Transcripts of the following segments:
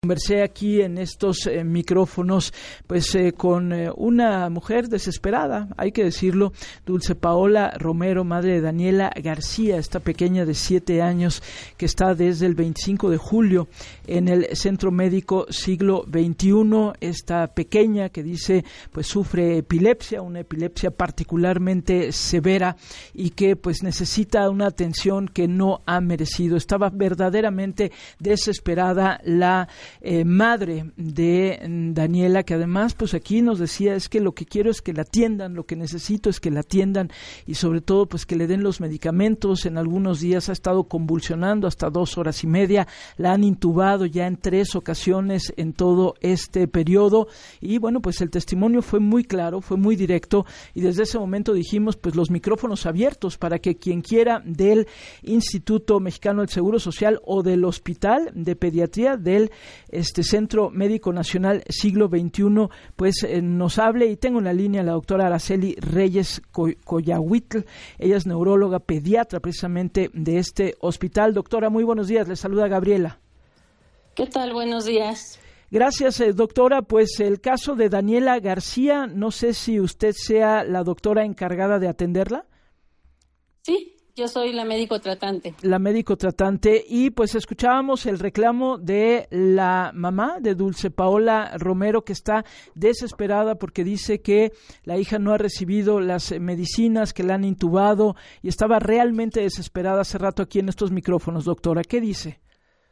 conversé aquí en estos micrófonos pues con una mujer desesperada, hay que decirlo, Dulce Paola Romero, madre de Daniela García, esta pequeña de 7 años que está desde el 25 de julio en el Centro Médico Siglo XXI. Esta pequeña que dice pues sufre epilepsia, una epilepsia particularmente severa y que pues necesita una atención que no ha merecido. Estaba verdaderamente desesperada la madre de Daniela, que además pues aquí nos decía, es que lo que quiero es que la atiendan, lo que necesito es que la atiendan y sobre todo pues que le den los medicamentos. En algunos días ha estado convulsionando hasta 2 horas y media, la han intubado ya en 3 ocasiones en todo este periodo y bueno, pues el testimonio fue muy claro, fue muy directo y desde ese momento dijimos pues los micrófonos abiertos para que quien quiera del Instituto Mexicano del Seguro Social o del Hospital de Pediatría del Centro Médico Nacional Siglo XXI pues nos hable. Y tengo en la línea a la doctora Araceli Reyes Coyahuitl, ella es neuróloga pediatra precisamente de este hospital. Doctora, muy buenos días, le saluda Gabriela. ¿Qué tal? Buenos días. Gracias, doctora. Pues el caso de Daniela García, no sé si usted sea la doctora encargada de atenderla. Sí, yo soy la médico tratante. La médico tratante, y pues escuchábamos el reclamo de la mamá de Dulce Paola Romero, que está desesperada porque dice que la hija no ha recibido las medicinas, que la han intubado, y estaba realmente desesperada hace rato aquí en estos micrófonos. Doctora, ¿qué dice?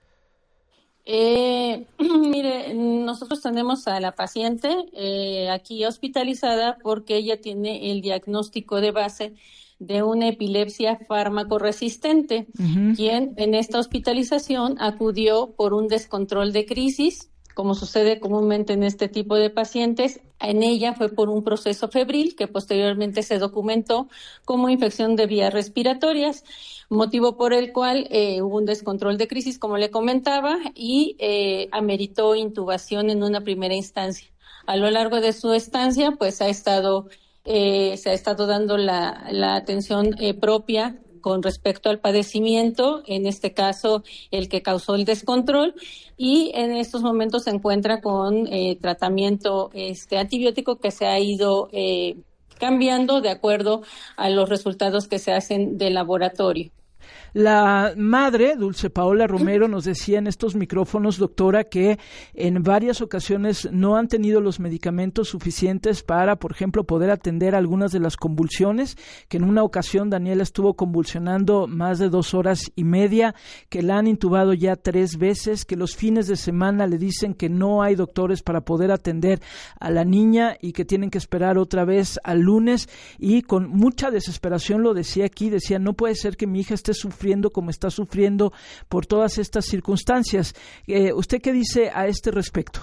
Mire, nosotros tenemos a la paciente aquí hospitalizada porque ella tiene el diagnóstico de base de una epilepsia fármaco resistente, quien en esta hospitalización acudió por un descontrol de crisis, como sucede comúnmente en este tipo de pacientes. En ella fue por un proceso febril que posteriormente se documentó como infección de vías respiratorias, motivo por el cual hubo un descontrol de crisis, como le comentaba, y ameritó intubación en una primera instancia. A lo largo de su estancia, pues se ha estado dando la atención propia con respecto al padecimiento, en este caso el que causó el descontrol, y en estos momentos se encuentra con tratamiento antibiótico que se ha ido cambiando de acuerdo a los resultados que se hacen del laboratorio. La madre, Dulce Paola Romero, nos decía en estos micrófonos, doctora, que en varias ocasiones no han tenido los medicamentos suficientes para, por ejemplo, poder atender algunas de las convulsiones, que en una ocasión Daniela estuvo convulsionando más de 2 horas y media, que la han intubado ya 3 veces, que los fines de semana le dicen que no hay doctores para poder atender a la niña y que tienen que esperar otra vez al lunes, y con mucha desesperación lo decía aquí, decía, no puede ser que mi hija esté sufriendo como está sufriendo por todas estas circunstancias. ¿Usted qué dice a este respecto?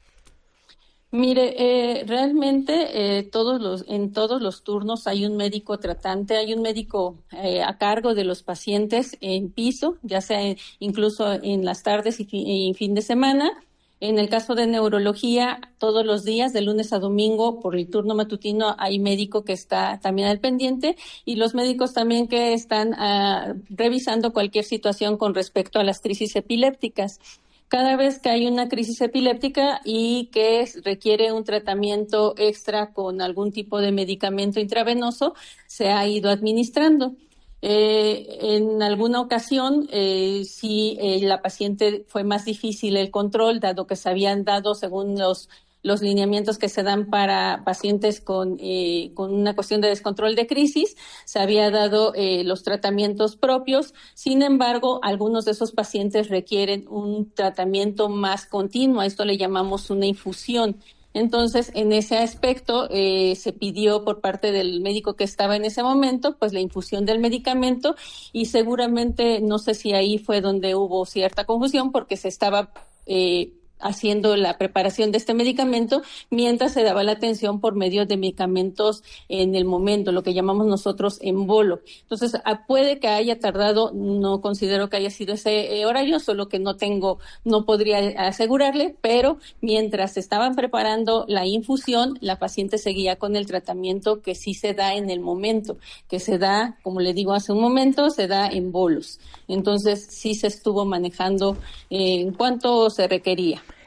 Mire, realmente en todos los turnos hay un médico tratante, hay un médico a cargo de los pacientes en piso, ya sea incluso en las tardes y fin de semana. En el caso de neurología, todos los días, de lunes a domingo, por el turno matutino, hay médico que está también al pendiente, y los médicos también que están revisando cualquier situación con respecto a las crisis epilépticas. Cada vez que hay una crisis epiléptica y que requiere un tratamiento extra con algún tipo de medicamento intravenoso, se ha ido administrando. En alguna ocasión, sí, la paciente fue más difícil el control, dado que se habían dado, según los lineamientos que se dan para pacientes con una cuestión de descontrol de crisis, se había dado los tratamientos propios. Sin embargo, algunos de esos pacientes requieren un tratamiento más continuo, a esto le llamamos una infusión. Entonces, en ese aspecto, se pidió por parte del médico que estaba en ese momento, pues la infusión del medicamento, y seguramente, no sé si ahí fue donde hubo cierta confusión, porque se estaba haciendo la preparación de este medicamento mientras se daba la atención por medio de medicamentos en el momento, lo que llamamos nosotros embolo. Entonces, puede que haya tardado, no considero que haya sido ese horario, solo que no podría asegurarle, pero mientras estaban preparando la infusión, la paciente seguía con el tratamiento que sí se da en el momento, que se da, como le digo hace un momento, se da en bolos. Entonces, sí se estuvo manejando en cuanto se requería.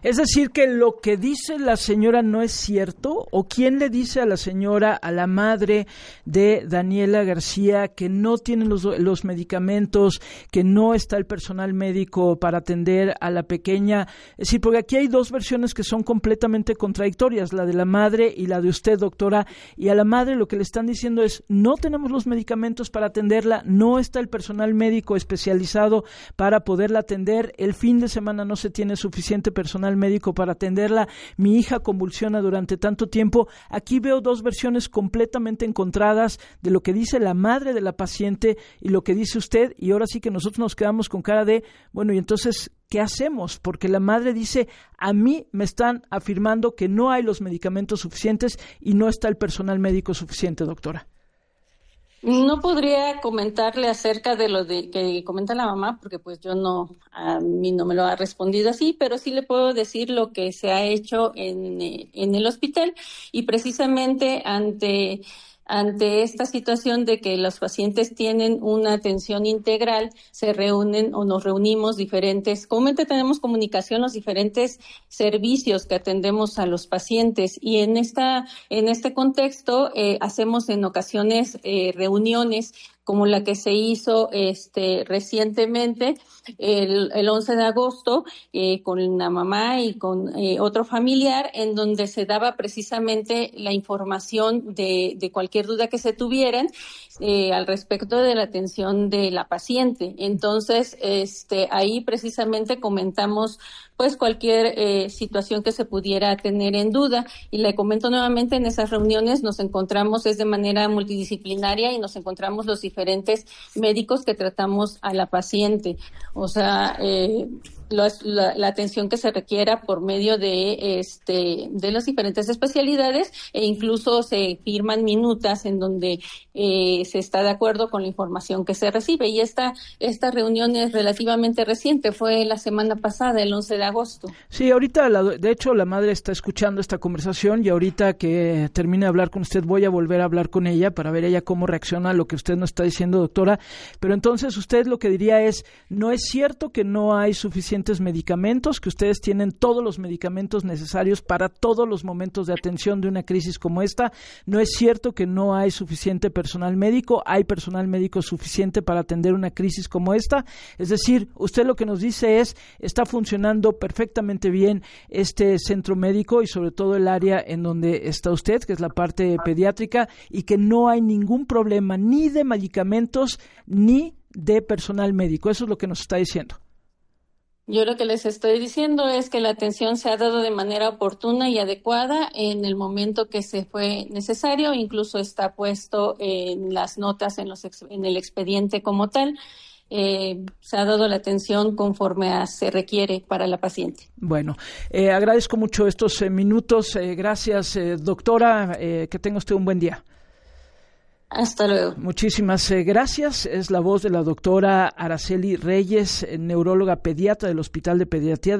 Es decir, que lo que dice la señora no es cierto, ¿o quién le dice a la señora, a la madre de Daniela García, que no tienen los medicamentos, que no está el personal médico para atender a la pequeña? Es decir, porque aquí hay dos versiones que son completamente contradictorias, la de la madre y la de usted, doctora, y a la madre lo que le están diciendo es, no tenemos los medicamentos para atenderla, no está el personal médico especializado para poderla atender, el fin de semana no se tiene suficiente personal médico para atenderla, mi hija convulsiona durante tanto tiempo. Aquí veo dos versiones completamente encontradas de lo que dice la madre de la paciente y lo que dice usted, y ahora sí que nosotros nos quedamos con cara de, bueno, y entonces, ¿qué hacemos? Porque la madre dice, a mí me están afirmando que no hay los medicamentos suficientes y no está el personal médico suficiente, doctora. No podría comentarle acerca de lo de que comenta la mamá, porque pues a mí no me lo ha respondido así, pero sí le puedo decir lo que se ha hecho en el hospital, y precisamente ante esta situación de que los pacientes tienen una atención integral, se reúnen o nos reunimos comúnmente tenemos comunicación los diferentes servicios que atendemos a los pacientes, y en este contexto hacemos en ocasiones reuniones como la que se hizo recientemente, el 11 de agosto, con la mamá y con otro familiar, en donde se daba precisamente la información de cualquier duda que se tuvieran al respecto de la atención de la paciente. Entonces, ahí precisamente comentamos pues cualquier situación que se pudiera tener en duda, y le comento nuevamente, en esas reuniones nos encontramos de manera multidisciplinaria y nos encontramos los diferentes médicos que tratamos a la paciente, o sea, la atención que se requiera por medio de las diferentes especialidades, e incluso se firman minutas en donde se está de acuerdo con la información que se recibe. Y esta reunión es relativamente reciente, fue la semana pasada, el 11 de agosto. Sí, ahorita, de hecho, la madre está escuchando esta conversación, y ahorita que termine de hablar con usted voy a volver a hablar con ella para ver ella cómo reacciona a lo que usted nos está diciendo, doctora. Pero entonces usted lo que diría es, no es cierto que no hay suficientes medicamentos, que ustedes tienen todos los medicamentos necesarios para todos los momentos de atención de una crisis como esta. No es cierto que no hay suficiente personal médico, hay personal médico suficiente para atender una crisis como esta. Es decir, usted lo que nos dice es, está funcionando perfectamente bien este centro médico y sobre todo el área en donde está usted, que es la parte pediátrica, y que no hay ningún problema ni de medicamentos ni de personal médico. Eso es lo que nos está diciendo. Yo lo que les estoy diciendo es que la atención se ha dado de manera oportuna y adecuada en el momento que se fue necesario, incluso está puesto en las notas en el expediente como tal. Se ha dado la atención conforme se requiere para la paciente. Bueno, agradezco mucho estos minutos. Gracias, doctora. Que tenga usted un buen día. Hasta luego. Muchísimas gracias. Es la voz de la doctora Araceli Reyes, neuróloga pediatra del Hospital de Pediatría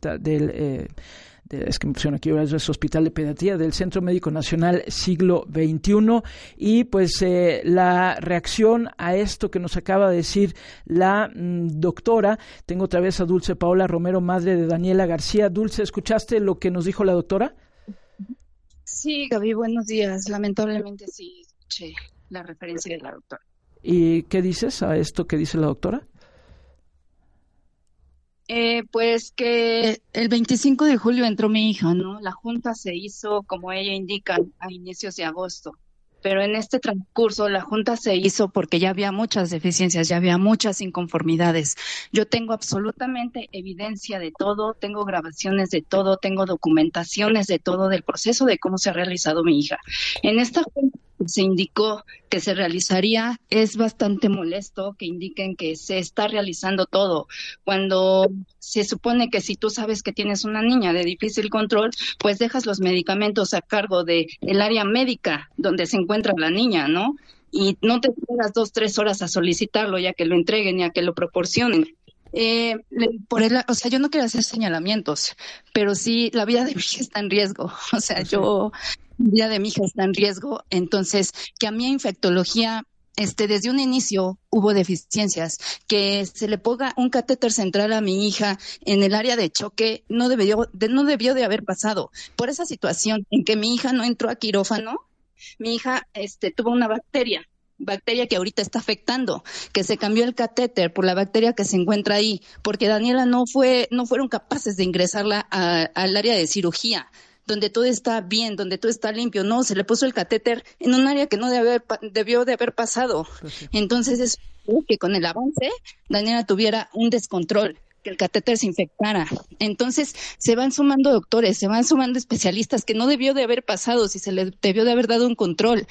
es que me pusieron aquí, es Hospital de Pediatría del Centro Médico Nacional Siglo XXI, y pues la reacción a esto que nos acaba de decir la doctora. Tengo otra vez a Dulce Paola Romero, madre de Daniela García. Dulce, ¿escuchaste lo que nos dijo la doctora? Sí, Gaby, buenos días. Lamentablemente sí escuché la referencia de la doctora. ¿Y qué dices a esto que dice la doctora? Pues que el 25 de julio entró mi hija, ¿no? La junta se hizo, como ella indica, a inicios de agosto. Pero en este transcurso la junta se hizo porque ya había muchas deficiencias, ya había muchas inconformidades. Yo tengo absolutamente evidencia de todo, tengo grabaciones de todo, tengo documentaciones de todo del proceso de cómo se ha realizado mi hija. En esta junta se indicó que se realizaría, es bastante molesto que indiquen que se está realizando todo, cuando se supone que si tú sabes que tienes una niña de difícil control, pues dejas los medicamentos a cargo de el área médica donde se encuentra la niña, ¿no? Y no te esperas 2-3 horas a solicitarlo ya que lo entreguen y a que lo proporcionen. O sea, yo no quiero hacer señalamientos, pero sí, la vida de mi hija está en riesgo. O sea, la vida de mi hija está en riesgo. Entonces, que a mí infectología desde un inicio hubo deficiencias, que se le ponga un catéter central a mi hija en el área de choque no debió de haber pasado. Por esa situación en que mi hija no entró a quirófano, mi hija tuvo una bacteria que ahorita está afectando, que se cambió el catéter por la bacteria que se encuentra ahí, porque Daniela no fueron capaces de ingresarla al área de cirugía, donde todo está bien, donde todo está limpio. No, se le puso el catéter en un área que no debió de haber pasado. Sí. Entonces es que con el avance Daniela tuviera un descontrol, que el catéter se infectara. Entonces se van sumando doctores, se van sumando especialistas, que no debió de haber pasado, si se le debió de haber dado un control.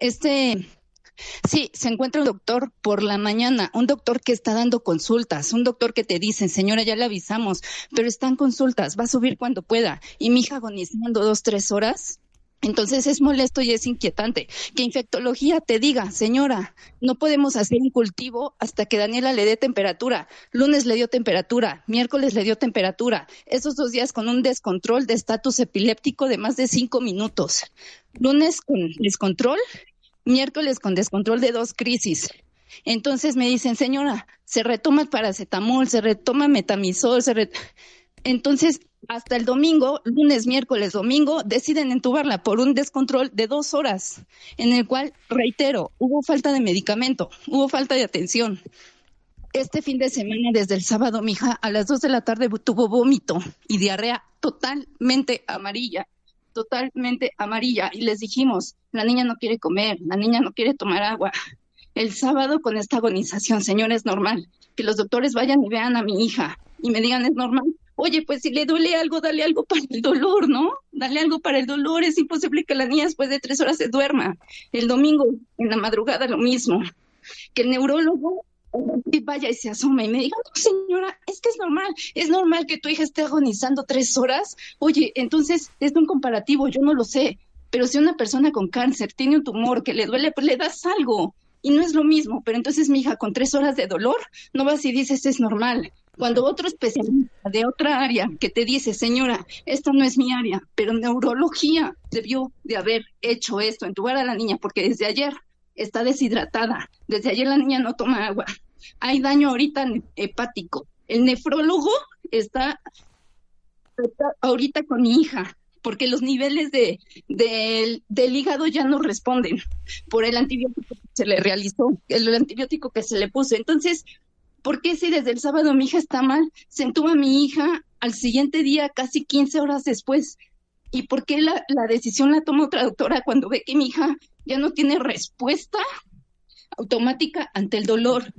Sí, se encuentra un doctor por la mañana, un doctor que está dando consultas, un doctor que te dice, señora, ya le avisamos, pero están consultas, va a subir cuando pueda. Y mi hija agonizando 2-3 horas. Entonces es molesto y es inquietante que infectología te diga, señora, no podemos hacer un cultivo hasta que Daniela le dé temperatura. Lunes le dio temperatura, miércoles le dio temperatura. Esos 2 días con un descontrol de estatus epiléptico de más de 5 minutos. Lunes con descontrol, miércoles con descontrol de 2 crisis. Entonces me dicen, señora, se retoma el paracetamol, se retoma metamizol, Entonces, hasta el domingo, lunes, miércoles, domingo, deciden entubarla por un descontrol de 2 horas, en el cual, reitero, hubo falta de medicamento, hubo falta de atención. Este fin de semana, desde el sábado, mi hija a las 2 de la tarde tuvo vómito y diarrea totalmente amarilla, y les dijimos, la niña no quiere comer, la niña no quiere tomar agua. El sábado con esta agonización, señor, es normal que los doctores vayan y vean a mi hija y me digan, es normal. Oye, pues si le duele algo, dale algo para el dolor, ¿no? Dale algo para el dolor, es imposible que la niña después de 3 horas se duerma. El domingo, en la madrugada, lo mismo. Que el neurólogo vaya y se asoma y me diga, no, señora, es que es normal que tu hija esté agonizando 3 horas. Oye, entonces, es un comparativo, yo no lo sé, pero si una persona con cáncer tiene un tumor que le duele, pues le das algo, y no es lo mismo. Pero entonces mi hija con 3 horas de dolor, no vas y dices, es normal. Cuando otro especialista de otra área que te dice, señora, esta no es mi área, pero neurología debió de haber hecho esto, entubar a la niña, porque desde ayer está deshidratada, desde ayer la niña no toma agua, hay daño ahorita hepático, el nefrólogo está ahorita con mi hija, porque los niveles del hígado ya no responden por el antibiótico que se le realizó, el antibiótico que se le puso. Entonces, ¿por qué si desde el sábado mi hija está mal, se entuba a mi hija al siguiente día, casi 15 horas después? ¿Y por qué la decisión la toma otra doctora cuando ve que mi hija ya no tiene respuesta automática ante el dolor?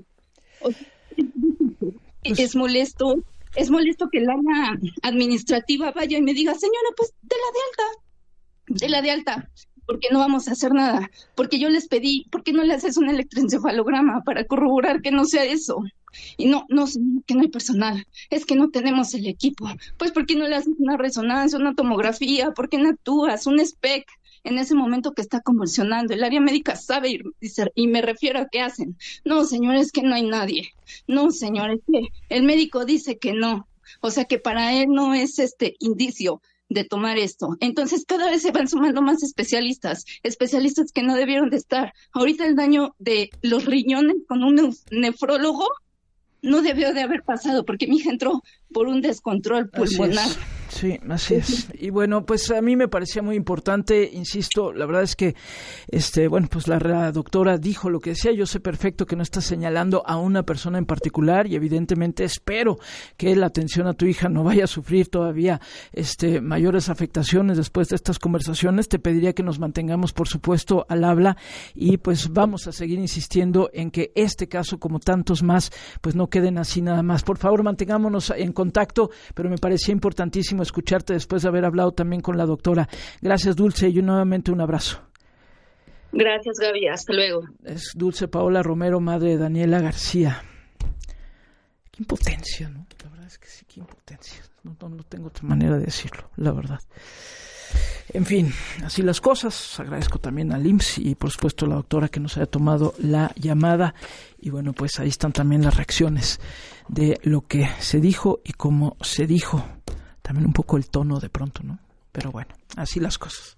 Es molesto que la área administrativa vaya y me diga, señora, pues de la de alta, porque no vamos a hacer nada, porque yo les pedí, ¿por qué no le haces un electroencefalograma para corroborar que no sea eso? Y no, que no hay personal, es que no tenemos el equipo. Pues ¿por qué no le haces una resonancia, una tomografía? ¿Por qué no actúas? Un SPEC en ese momento que está convulsionando. El área médica sabe y me refiero a qué hacen. No, señor, es que no hay nadie. No, señor, es que el médico dice que no. O sea que para él no es indicio de tomar esto. Entonces cada vez se van sumando más especialistas que no debieron de estar. Ahorita el daño de los riñones con un nefrólogo no debió de haber pasado, porque mi hija entró por un descontrol pulmonar. Sí, así es. Y bueno, pues a mí me parecía muy importante, insisto, la verdad es que, bueno, pues la doctora dijo lo que decía. Yo sé perfecto que no está señalando a una persona en particular y evidentemente espero que la atención a tu hija no vaya a sufrir todavía, mayores afectaciones después de estas conversaciones. Te pediría que nos mantengamos, por supuesto, al habla y pues vamos a seguir insistiendo en que este caso, como tantos más, pues no queden así nada más. Por favor, mantengámonos en contacto, pero me parecía importantísimo escucharte después de haber hablado también con la doctora. Gracias, Dulce, y nuevamente un abrazo. Gracias, Gaby, hasta luego. Es Dulce Paola Romero, madre de Daniela García. Qué impotencia, ¿no? La verdad es que sí, qué impotencia. No tengo otra manera de decirlo, la verdad. En fin, así las cosas. Agradezco también al IMSS y por supuesto a la doctora que nos haya tomado la llamada. Y bueno, pues ahí están también las reacciones de lo que se dijo y cómo se dijo. También un poco el tono de pronto, ¿no? Pero bueno, así las cosas.